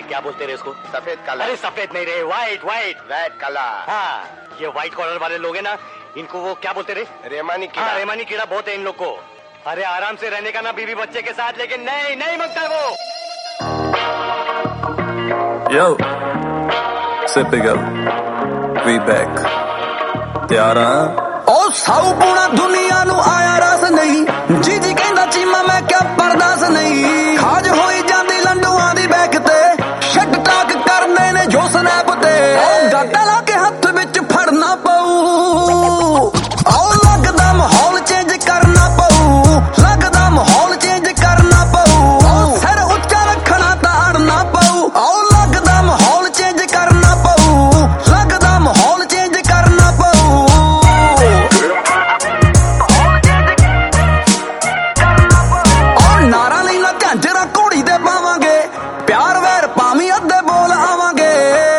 क्या बोलते रहे इसको? सफेद कलर। अरे सफेद नहीं रे, व्हाइट व्हाइट। Red colour. हाँ, ये व्हाइट कॉलर वाले लोग हैं ना, इनको वो क्या बोलते रहे? रेमानी कीड़ा। हाँ, रेमानी कीड़ा बहुत है इन लोग को। अरे आराम से रहने का ना बीवी बच्चे के साथ, लेकिन नहीं नहीं मांगता वो। Yo, Sipigal, we back. ਤਿਆਰ ਆ ਉਹ ਸਾਊ ਪੂਣਾ ਦੁਨੀਆ ਨੂੰ ਆਇਆ ਰਸ ਨਹੀਂ ਜੀ ਜੀ ਕਹਿੰਦਾ ਚੀਮਾ ਮੈਂ ਕਿਆ ਪਰਦਾਸ ਨਹੀਂ ਖਾਜ ਹੋਈ ਜਾਂਦੀ ਲੰਡੂਆਂ ਦੀ ਬੈਕ ਤੇ ਸ਼ਟ ਟਾਕ ਕਰਦੇ ਨੇ ਜੋ ਸਨੈਪ ਤੇ ਉਹ ਗੱਡਾ ਲਾ ਕੇ ਹੱਥ ਵਿੱਚ ਫੜਨਾ ਪਊ ਆਓ ਲੱਗਦਾ ਮਾਹੌਲ ਚੇਂਜ ਕਰਨਾ ਪਊ ਲੱਗਦਾ ਮਾਹੌਲ ਚੇਂਜ ਕਰਨਾ ਪਊ ਸਿਰ ਉੱਚਾ ਰੱਖਣਾ ਤਾਂ ਅੜਨਾ ਪਊ ਆਓ ਲੱਗਦਾ ਮਾਹੌਲ ਚੇਂਜ ਕਰਨਾ ਪਊ ਲੱਗਦਾ ਮਾਹੌਲ ਚੇਂਜ ਕਰਨਾ ਪਊ ਨਾਰਾ ਲਈ ਨਾ ਝਾਂਜਰਾ ਘੋੜੀ ਦੇ ਪਾਵਾਂਗੇ ਪਿਆਰ ਵੈਰ ਭਾਵੇਂ ਅੱਧੇ ਬੋਲ ਆਵਾਂਗੇ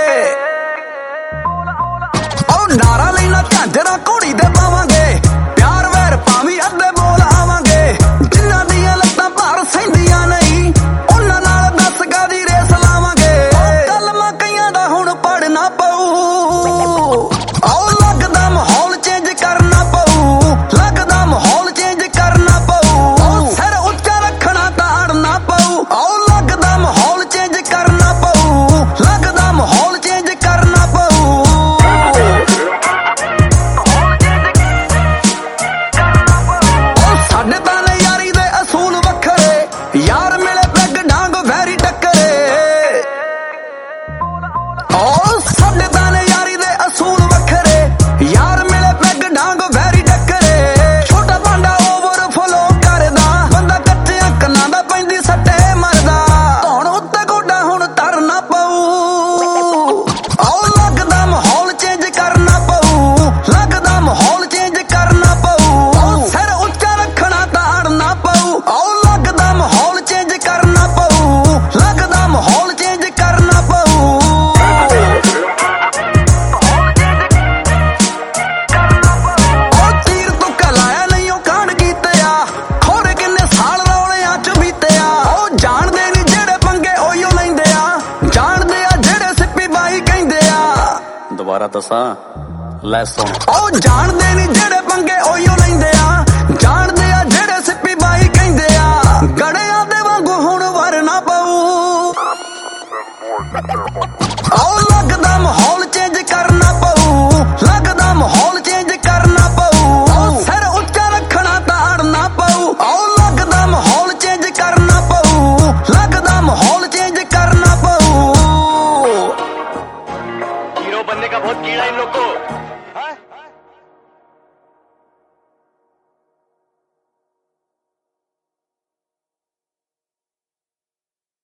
ਉਹ ਨਾਰਾ ਲਈ ਨਾ ਝਾਂਜਰਾ ਘੋੜੀ ਦੇ ਪਾਵਾਂਗੇ ਪਿਆਰ ਵੈਰ ਭਾਵੇਂ ਅੱਧੇ ਬੋਲ ਆਵਾਂਗੇ ਜਿਨ੍ਹਾਂ ਦੀਆਂ ਲੱਤਾਂ ਭਾਰ ਸਹਿੰਦੀਆਂ ਨਹੀਂ ਉਹਨਾਂ ਨਾਲ 10 ਗਾ ਦੀ ਰੇਸ ਲਾਵਾਂਗੇ ਕਲਮਾਂ ਕਈਆਂ ਦਾ ਹੁਣ ਪੜਨਾ ਪਊ ਆਓ ਲੱਗਦਾ ਮਾਹੌਲ ਚੇਂਜ ਕਰਨਾ ਪਊ ਲੱਗਦਾ ਮਾਹੌਲ ਚੇਂਜ ਕਰਨਾ ਪਊ ਸਿਰ ਉੱਚਾ ਰੱਖਣਾ ਤਾਂ ਅੜਨਾ ਪਊ ਆਓ ਲੱਗਦਾ ਮਾਹੌਲ ਚੇਂਜ ਕਰਨਾ ਪਊ ਲੱਗਦਾ ਮਾਹੌਲ ਚੇਂਜ ਕਰਨਾ ਪਊ ਉਹ ਸਾਡੇ ਤਾਂ ਨੇ ਯਾਰੀ ਦੇ ਅਸੂਲ ਵੱਖਰੇ ਯਾਰ ਮਿਲੇ ਪੈਗ ਡਾਂਗ ਵੈਰੀ ਟੱਕਰੇ ਉਹ ਸਾਡੇ ਤਾਂ ਨੇ ਯਾਰੀ ਦੇ ਅਸੂਲ ਵੱਖਰੇ ਯਾਰ ਮਿਲੇ ਪੈਗ ਡਾਂਗ ਵੈਰੀ ਟੱਕਰੇ ਛੋਟਾ ਭਾਂਡਾ ਓਵਰਫਲੋ ਕਰਦਾ ਬੰਦਾ ਕੱਚਿਆਂ ਕੰਨਾਂ ਦਾ ਪੈਂਦੀ ਸੱਟੇ ਮਰਦਾ ਧੌਣ ਉੱਤੇ ਗੋਡਾ ਹੁਣ ਧਰਨਾ ਪਊ ਆਓ ਲੱਗਦਾ ਮਾਹੌਲ ਚੇਂਜ ਕਰਨਾ ਪਊ ਲੱਗਦਾ ਮਾਹੌਲ ਚੇਂਜ ਕਰਨਾ ਪਊ ਸਿਰ ਉੱਚਾ ਰੱਖਣਾ ਤਾਂ ਅੜਨਾ ਪਊ ਆਓ ਲੱਗਦਾ ਮਾਹੌਲ ਚੇਂਜ ਕਰਨਾ ਪਊ ਲੱਗਦਾ ਮਾਹੌਲ ਚੇਂਜ ਕਰਨਾ ਪਊ ਉਹ ਤੀਰ ਤੁੱਕਾ ਲਾਇਆ ਨਹੀਂ ਉਹ ਕਾਂਡ ਕੀਤੇ ਆ ਖੋਰੇ ਕਿੰਨੇ ਸਾਲ ਰੌਲਿਆਂ ਚ ਬੀਤੇ ਆ ਉਹ ਜਾਣਦੇ ਨਹੀਂ ਜਿਹੜੇ ਪੰਗੇ ਉਹੀਓ ਲੈਂਦੇ ਆ ਜਾਣਦੇ ਆ ਜਿਹੜੇ ਸਿੱਪੀ ਬਾਈ ਕਹਿੰਦੇ ਆ ਦੁਬਾਰਾ ਦੱਸਾਂ ਲੈ ਸੁਣ ਉਹ ਜਾਣਦੇ ਨਹੀਂ ਜਿਹੜੇ ਪੰਗੇ ਉਹੀਓ ਲੈਂਦੇ ਆ ਜਾਣਦੇ ਆ ਜਿਹੜੇ ਸਿੱਪੀ ਬਾਈ ਕਹਿੰਦੇ ਆ ਗੜਿਆਂ ਦੇ ਵਾਂਗੂ ਹੁਣ ਵਰਨਾ ਪਊ ਆਓ ਲੱਗਦਾ ਮਾਹੌਲ ਚੇਂਜ ਕਰਨਾ ਪਊ ਲੱਗਦਾ ਮਾਹੌਲ ਚੇਂਜ ਕਰਨਾ ਪਊ ਸਿਰ ਉੱਚਾ ਰੱਖਣਾ ਤਾਂ ਅੜਨਾ ਪਊ ਆਓ ਲੱਗਦਾ ਮਾਹੌਲ ਚੇਂਜ ਕਰਨਾ ਪਊ ਲੱਗਦਾ ਮਾਹੌਲ ਚੇਂਜ करना पऊ हीरो बनने का बहुत कीड़ा इन लोग को।